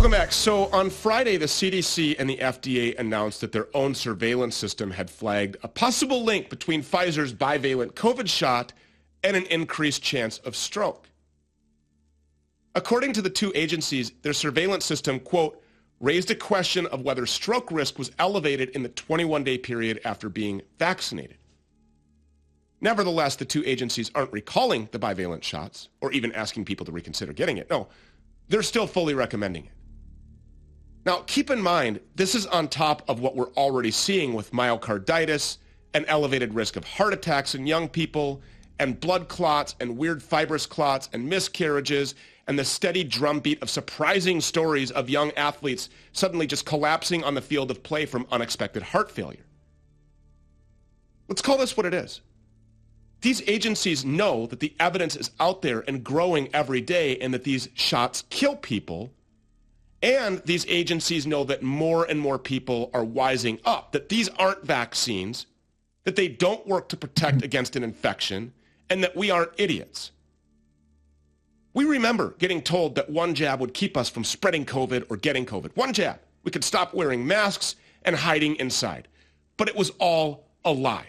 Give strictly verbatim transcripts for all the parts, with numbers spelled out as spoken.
Welcome back. So on Friday, the C D C and the F D A announced that their own surveillance system had flagged a possible link between Pfizer's bivalent COVID shot and an increased chance of stroke. According to the two agencies, their surveillance system, quote, raised a question of whether stroke risk was elevated in the twenty-one day period after being vaccinated. Nevertheless, the two agencies aren't recalling the bivalent shots or even asking people to reconsider getting it. No, they're still fully recommending it. Now, keep in mind, this is on top of what we're already seeing with myocarditis, an elevated risk of heart attacks in young people, and blood clots and weird fibrous clots and miscarriages, and the steady drumbeat of surprising stories of young athletes suddenly just collapsing on the field of play from unexpected heart failure. Let's call this what it is. These agencies know that the evidence is out there and growing every day and that these shots kill people. And these agencies know that more and more people are wising up, that these aren't vaccines, that they don't work to protect against an infection, and that we aren't idiots. We remember getting told that one jab would keep us from spreading COVID or getting COVID. One jab. We could stop wearing masks and hiding inside. But it was all a lie.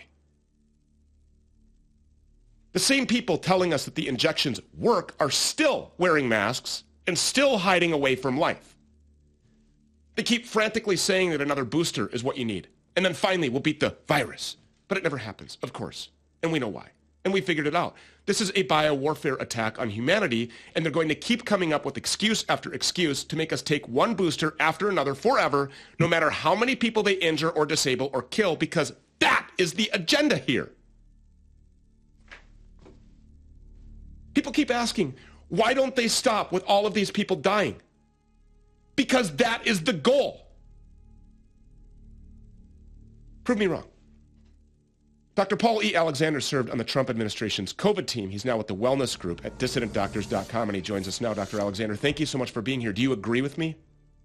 The same people telling us that the injections work are still wearing masks and still hiding away from life. They keep frantically saying that another booster is what you need. And then finally, we'll beat the virus. But it never happens, of course. And we know why. And we figured it out. This is a biowarfare attack on humanity, and they're going to keep coming up with excuse after excuse to make us take one booster after another forever, no matter how many people they injure or disable or kill, because that is the agenda here. People keep asking, why don't they stop with all of these people dying? Because that is the goal. Prove me wrong. Doctor Paul E. Alexander served on the Trump administration's COVID team. He's now with the Wellness Group at dissident doctors dot com, and he joins us now. Doctor Alexander, thank you so much for being here. Do you agree with me?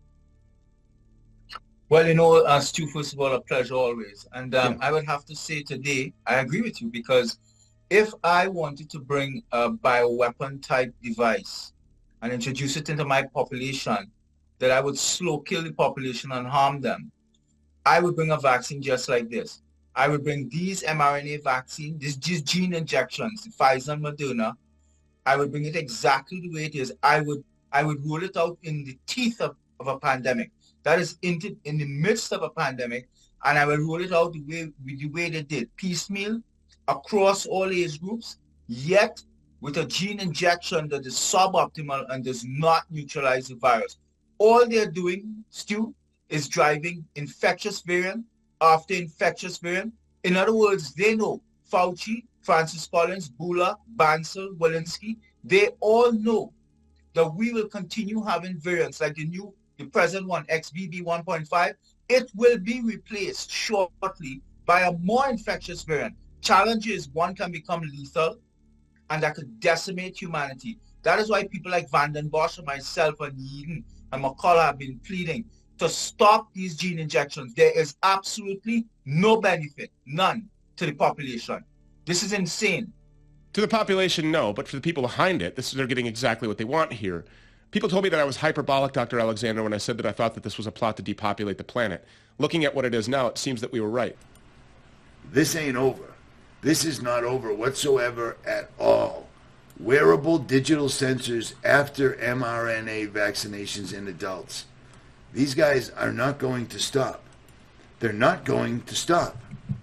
Well, you know, uh, Stu, first of all, a pleasure always. And um, yeah. I would have to say today, I agree with you, because if I wanted to bring a bioweapon-type device and introduce it into my population, that I would slow kill the population and harm them, I would bring a vaccine just like this. I would bring these mRNA vaccine, these gene injections, Pfizer and Moderna. I would bring it exactly the way it is. I would I would roll it out in the teeth of, of a pandemic. That is in the, in the midst of a pandemic, and I would roll it out the way the way they did, piecemeal, across all age groups, yet with a gene injection that is suboptimal and does not neutralize the virus. All they're doing, Stu, is driving infectious variant after infectious variant. In other words, they know Fauci, Francis Collins, Bula, Bancel, Walensky, they all know that we will continue having variants like the new, the present one, X B B one point five. It will be replaced shortly by a more infectious variant. Challenge is one can become lethal and that could decimate humanity. That is why people like Vanden Bosch and myself and Eden and McCullough have been pleading to stop these gene injections. There is absolutely no benefit, none, to the population. This is insane. To the population, no, but for the people behind it, this, they're getting exactly what they want here. People told me that I was hyperbolic, Doctor Alexander, when I said that I thought that this was a plot to depopulate the planet. Looking at what it is now, it seems that we were right. This ain't over. This is not over whatsoever at all. Wearable digital sensors after mRNA vaccinations in adults. These guys are not going to stop. They're not going to stop.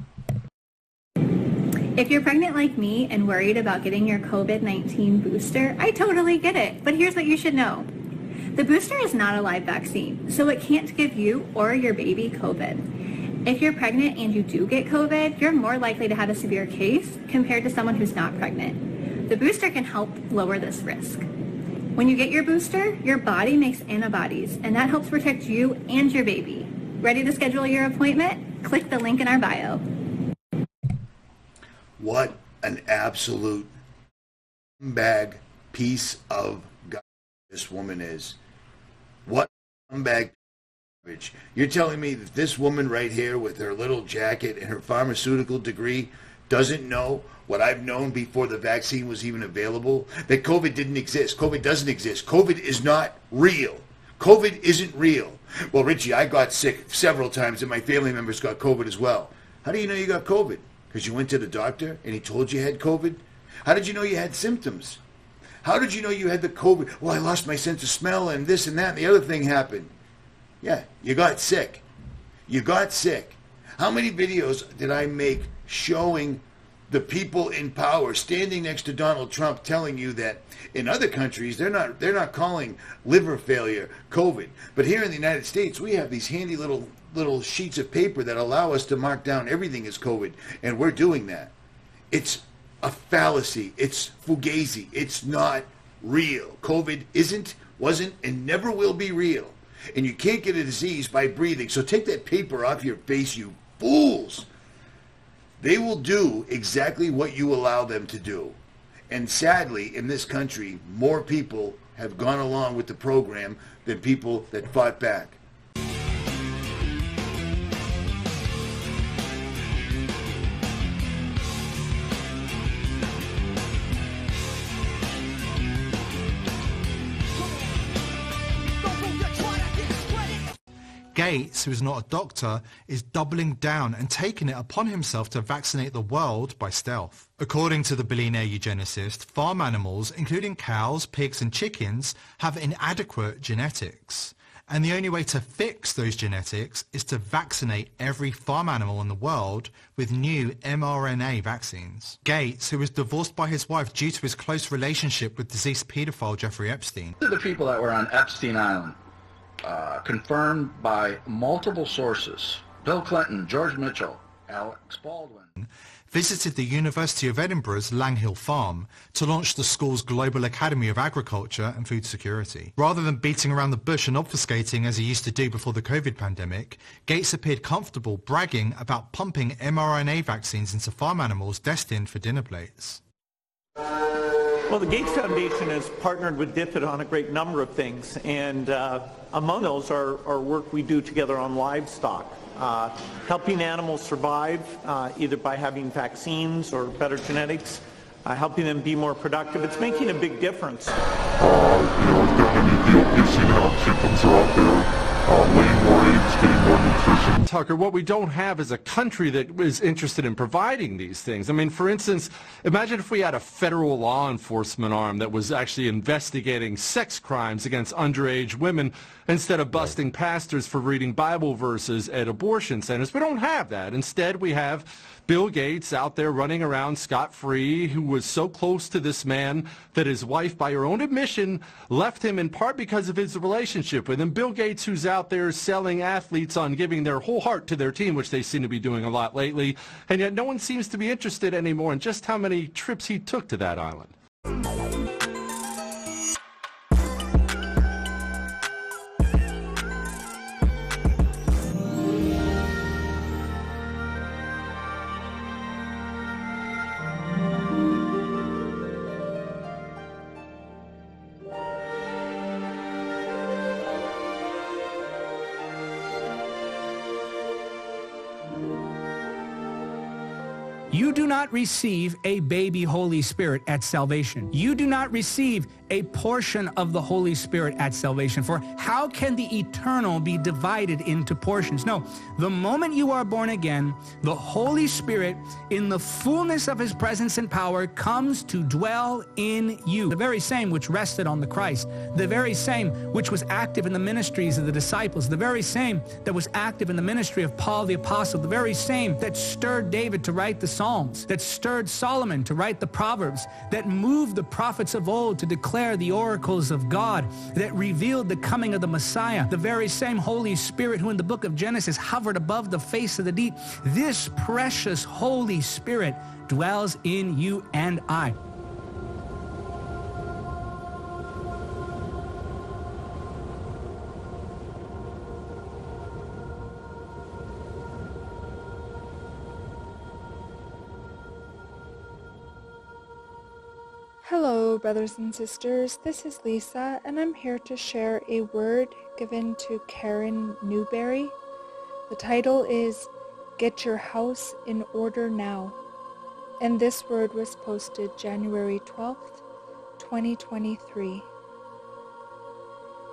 If you're pregnant like me and worried about getting your COVID nineteen booster, I totally get it. But here's what you should know. The booster is not a live vaccine, so it can't give you or your baby COVID. If you're pregnant and you do get COVID, you're more likely to have a severe case compared to someone who's not pregnant. The booster can help lower this risk. When you get your booster, your body makes antibodies, and that helps protect you and your baby. Ready to schedule your appointment? Click the link in our bio. What an absolute bag piece of garbage this woman is. What a bag garbage. You're telling me that this woman right here with her little jacket and her pharmaceutical degree doesn't know what I've known before the vaccine was even available? That COVID didn't exist. COVID doesn't exist. COVID is not real. COVID isn't real. Well, Richie, I got sick several times and my family members got COVID as well. How do you know you got COVID? Because you went to the doctor and he told you you had COVID? How did you know you had symptoms? How did you know you had the COVID? Well, I lost my sense of smell and this and that and the other thing happened. Yeah, you got sick. You got sick. How many videos did I make showing the people in power standing next to Donald Trump telling you that in other countries they're not they're not calling liver failure COVID, but here in the United States we have these handy little little sheets of paper that allow us to mark down everything as COVID, and we're doing that. It's a fallacy. It's fugazi. It's not real. COVID isn't, wasn't, and never will be real. And you can't get a disease by breathing. So take that paper off your face, you fools. They will do exactly what you allow them to do. And sadly, in this country, more people have gone along with the program than people that fought back. Gates, who is not a doctor, is doubling down and taking it upon himself to vaccinate the world by stealth. According to the billionaire eugenicist, farm animals, including cows, pigs and chickens, have inadequate genetics. And the only way to fix those genetics is to vaccinate every farm animal in the world with new mRNA vaccines. Gates, who was divorced by his wife due to his close relationship with deceased paedophile Jeffrey Epstein. These are the people that were on Epstein Island. Uh, confirmed by multiple sources. Bill Clinton, George Mitchell, Alex Baldwin. Visited the University of Edinburgh's Langhill Farm to launch the school's Global Academy of Agriculture and Food Security. Rather than beating around the bush and obfuscating as he used to do before the COVID pandemic, Gates appeared comfortable bragging about pumping mRNA vaccines into farm animals destined for dinner plates. Well, the Gates Foundation has partnered with D F I D on a great number of things, and uh, among those are, are work we do together on livestock, uh, helping animals survive uh, either by having vaccines or better genetics, uh, helping them be more productive. It's making a big difference. Uh, you know, definitely the obesity symptoms are out there. Uh, laying more eggs, getting more nutrition. Tucker, what we don't have is a country that is interested in providing these things. I mean, for instance, imagine if we had a federal law enforcement arm that was actually investigating sex crimes against underage women instead of busting pastors for reading Bible verses at abortion centers. We don't have that. Instead, we have Bill Gates out there running around scot-free, who was so close to this man that his wife, by her own admission, left him in part because of his relationship with him. Bill Gates, who's out there selling athletes on giving their whole heart to their team, which they seem to be doing a lot lately, and yet no one seems to be interested anymore in just how many trips he took to that island. You do not receive a baby Holy Spirit at salvation. You do not receive a portion of the Holy Spirit at salvation. For how can the eternal be divided into portions? No, the moment you are born again, the Holy Spirit, in the fullness of his presence and power, comes to dwell in you. The very same which rested on the Christ, the very same which was active in the ministries of the disciples, the very same that was active in the ministry of Paul the Apostle, the very same that stirred David to write the Psalms, that stirred Solomon to write the Proverbs, that moved the prophets of old to declare the oracles of God, that revealed the coming of the Messiah, the very same Holy Spirit who in the book of Genesis hovered above the face of the deep. This precious Holy Spirit dwells in you and I. Hello, brothers and sisters. This is Lisa, and I'm here to share a word given to Karen Newberry. The title is Get Your House in Order Now, and this word was posted January twelfth, twenty twenty-three.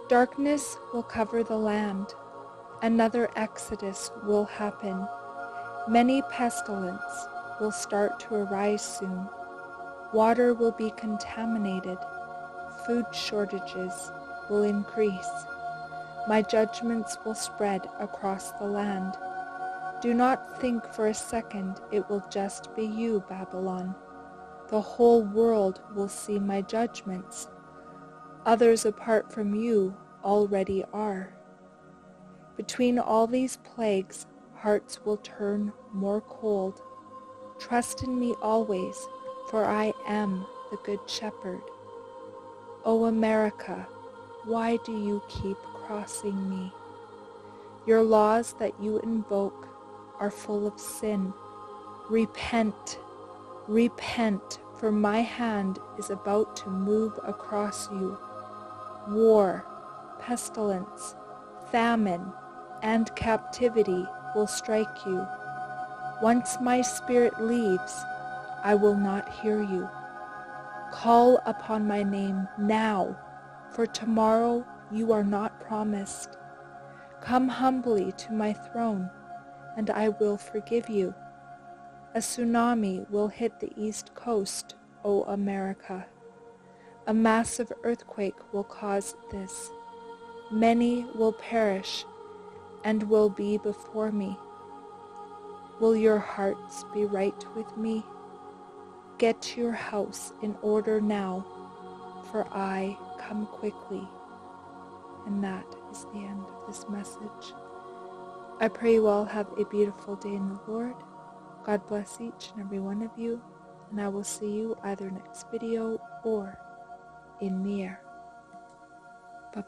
Darkness will cover the land. Another exodus will happen. Many pestilence will start to arise soon. Water will be contaminated. Food shortages will increase. My judgments will spread across the land. Do not think for a second it will just be you, Babylon. The whole world will see my judgments. Others apart from you already are. Between all these plagues, hearts will turn more cold. Trust in me always, for I am the Good Shepherd. O America, why do you keep crossing me? Your laws that you invoke are full of sin. Repent, repent, for my hand is about to move across you. War, pestilence, famine, and captivity will strike you. Once my spirit leaves, I will not hear you. Call upon my name now, for tomorrow you are not promised. Come humbly to my throne, and I will forgive you. A tsunami will hit the East Coast, O America. A massive earthquake will cause this. Many will perish and will be before me. Will your hearts be right with me? Get your house in order now, for I come quickly. And that is the end of this message. I pray you all have a beautiful day in the Lord. God bless each and every one of you, and I will see you either next video or in the air. Bye-bye.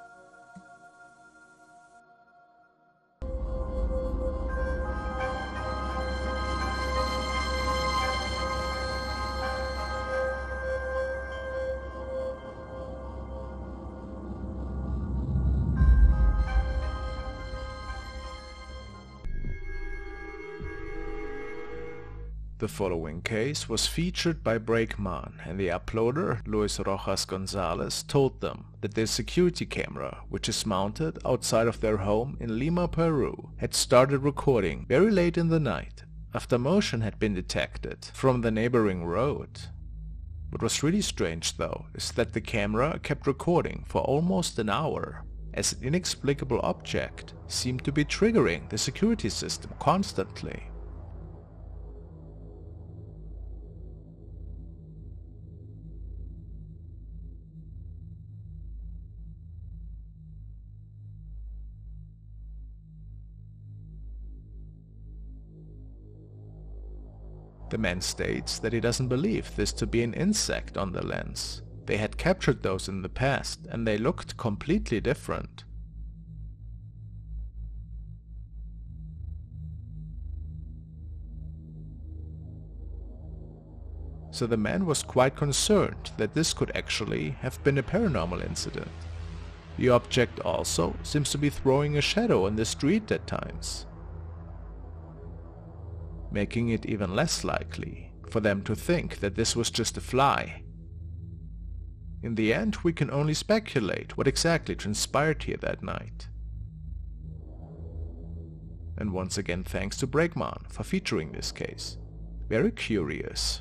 The following case was featured by Breakman, and the uploader, Luis Rojas Gonzalez, told them that their security camera, which is mounted outside of their home in Lima, Peru, had started recording very late in the night, after motion had been detected from the neighboring road. What was really strange though is that the camera kept recording for almost an hour, as an inexplicable object seemed to be triggering the security system constantly. The man states that he doesn't believe this to be an insect on the lens. They had captured those in the past and they looked completely different. So the man was quite concerned that this could actually have been a paranormal incident. The object also seems to be throwing a shadow on the street at times, making it even less likely for them to think that this was just a fly. In the end, we can only speculate what exactly transpired here that night. And once again, thanks to Breakman for featuring this case. Very curious.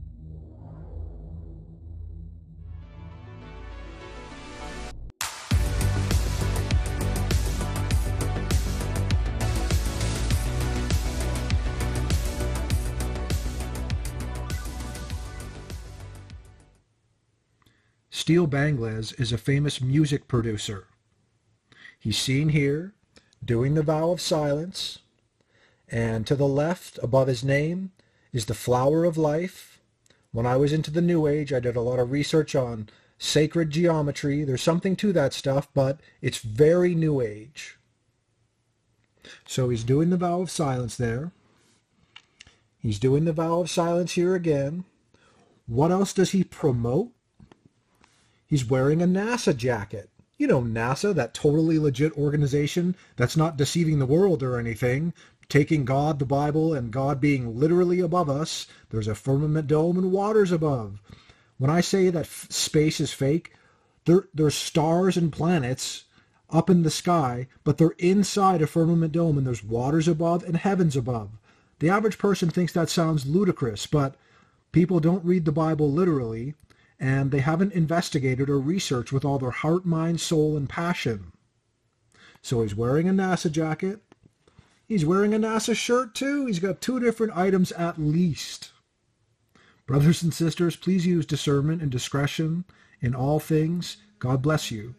Steel Bangles is a famous music producer. He's seen here doing the vow of silence, and to the left above his name is the flower of life. When I was into the New Age, I did a lot of research on sacred geometry. There's something to that stuff, but it's very New Age. So he's doing the vow of silence there. He's doing the vow of silence here again. What else does he promote? He's wearing a NASA jacket. You know NASA, that totally legit organization that's not deceiving the world or anything, taking God, the Bible, and God being literally above us. There's a firmament dome and waters above. When I say that f- space is fake, There, there's stars and planets up in the sky, but they're inside a firmament dome, and there's waters above and heavens above. The average person thinks that sounds ludicrous, but people don't read the Bible literally, and they haven't investigated or researched with all their heart, mind, soul, and passion. So he's wearing a NASA jacket. He's wearing a NASA shirt too. He's got two different items at least. Brothers and sisters, please use discernment and discretion in all things. God bless you.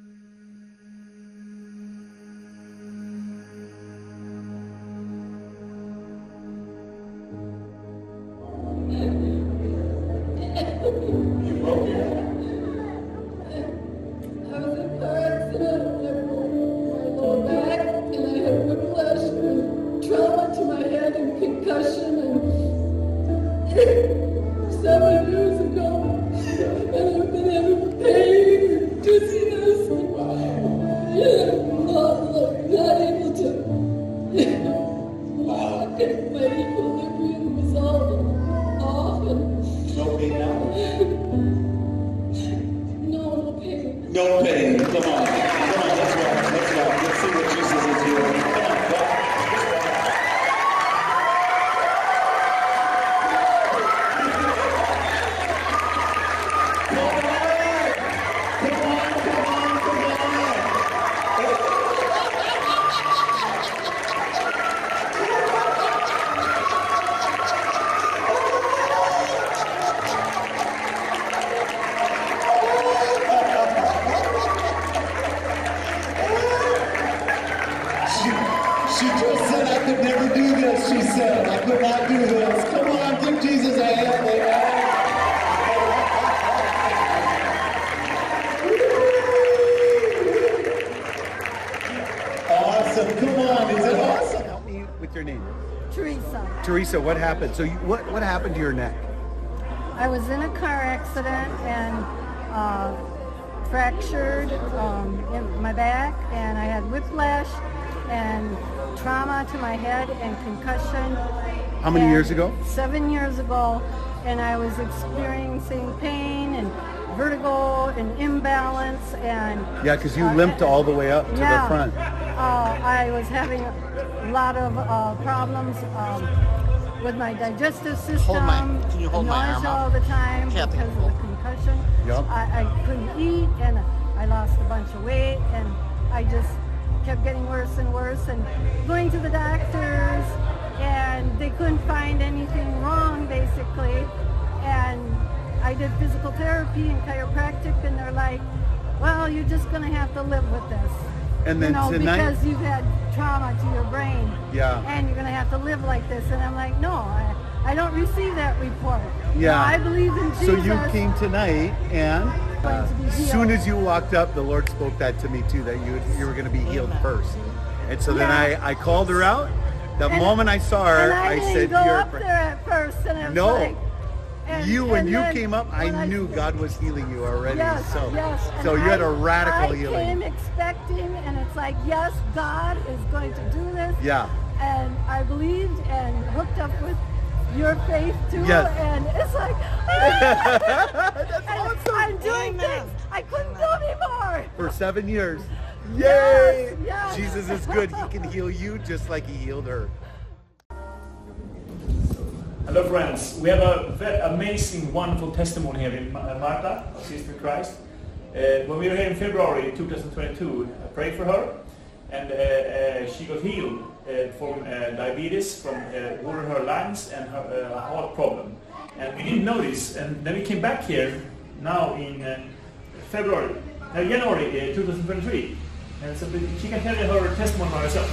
Seven years ago, and I've been having pain and dizziness, and I'm not, not able to walk, and my equilibrium was all off. And no pain now? No, no pain. No pain. Come on. Come on, let's walk. Let's walk. Let's see what Jesus is doing. Come on, walk. She just said I could never do this. She said I could not do this. Come on, give Jesus a hand. Awesome. Come on. Is it awesome? Help me with your name. Teresa. Teresa, what happened? So you, what, what happened to your neck? I was in a car accident and uh, fractured um, in my back, and I had whiplash and trauma to my head and concussion. How many and years ago? Seven years ago, and I was experiencing pain and vertigo and imbalance and... Yeah, because you uh, limped all the way up to yeah, the front. Uh, I was having a lot of uh, problems um, with my digestive system. Hold my, can you hold my arm nausea up? all the time Kathy. because of the concussion. Yep. I, I couldn't eat, and I lost a bunch of weight, and I just kept getting worse and worse, and going to the doctors, and they couldn't find anything wrong, basically. And I did physical therapy and chiropractic, and they're like, well, you're just going to have to live with this. And then you know, tonight, because you've had trauma to your brain. Yeah. And you're going to have to live like this. And I'm like, no, I, I don't receive that report. yeah. No, I believe in Jesus. So you came tonight, and Going uh, to be as healed. soon as you walked up, the Lord spoke that to me too, that you you were going to be healed first. And so then Yeah. I, I called her out. The And- moment I saw her, and I, I didn't said, go "You're." up there at first, and it was No. like, and, You, when and you then came up, I when I- knew God was healing you already. Yes, so, yes. so and you had I- a radical I healing. came expecting, and it's like, yes, God is going to do this. Yeah. And I believed and hooked up with your faith too. Yes. And it's like, That's and awesome. I'm doing things I couldn't do before. For seven years. Yay! Yes, yes. Jesus is good. He can heal you just like he healed her. Hello friends, we have a very amazing, wonderful testimony here in Marta, our sister in Christ. Uh, when we were here in February two thousand twenty-two, I prayed for her, and uh, uh, she got healed uh, from uh, diabetes, from uh, water in her lungs, and her uh, heart problem. And we didn't know this, and then we came back here now in uh, February, uh, January uh, two thousand twenty-three, and so she can tell you her testimony by herself.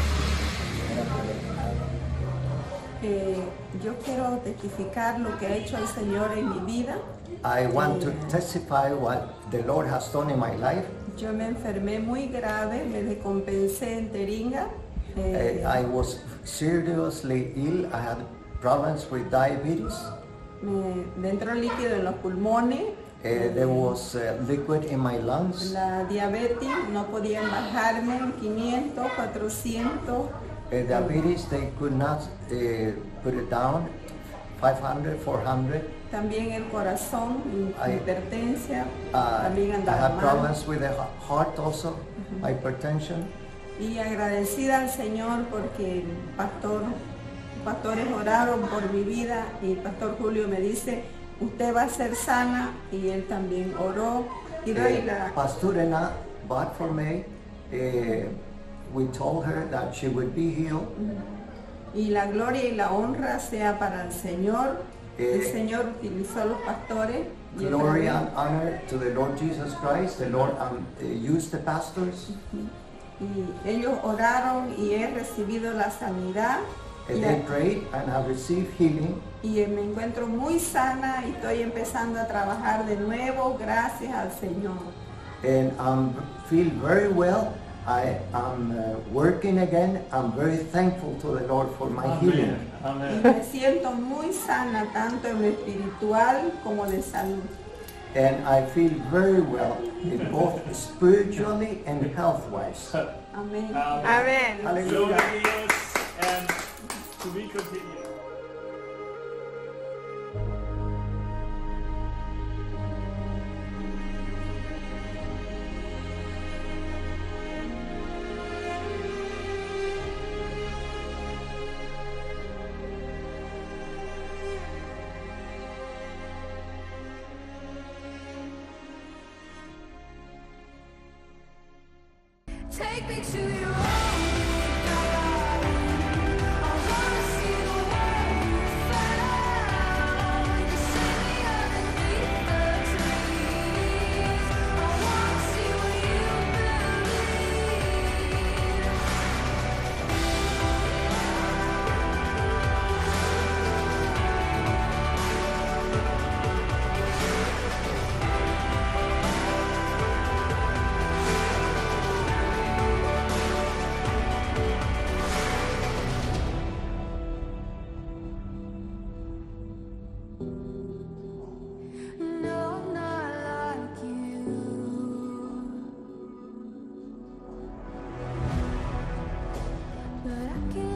Eh, yo quiero testificar lo que ha hecho el Señor en mi vida. I want to testify what the Lord has done in my life. Yo me enfermé muy grave, me descompensé en Teringa. Eh, Uh, I was seriously ill. I had problems with diabetes. me, me entró líquido en los pulmones. Uh, there was uh, liquid in my lungs. La diabetes, no podían bajarme quinientos, cuatrocientos. Uh, diabetes, they could not uh, put it down. five hundred, four hundred. También el corazón, I- hipertensia, Uh, también I andaba have mal. problems with the heart also, hypertension. Y agradecida al Señor porque el pastor, pastores oraron por mi vida y el pastor Julio me dice, usted va a ser sana, y él también oró y doy Uh, la Pastorina bought for me. Uh, we told her that she would be healed. y la gloria y la honra sea para el Señor. El Eh, Señor utilizó a los pastores y, él Glory también- and honor to the Lord Jesus Christ. The Lord um, uh, used the pastors. y ellos oraron y he recibido la sanidad And y, they prayed and have received healing. y me encuentro muy sana y estoy empezando a trabajar de nuevo gracias al Señor. And I feel very well. I am uh, working again. I'm very thankful to the Lord for my healing. Y me siento muy sana tanto en lo espiritual como de salud. And I feel very well, in both spiritually and health-wise. Amén. Amén. Aleluya. Gloria a Dios, and to be continued. Take me to your own God. I wanna see the world you found. You see me underneath the trees. I wanna see what you No, I'm not like you, but I can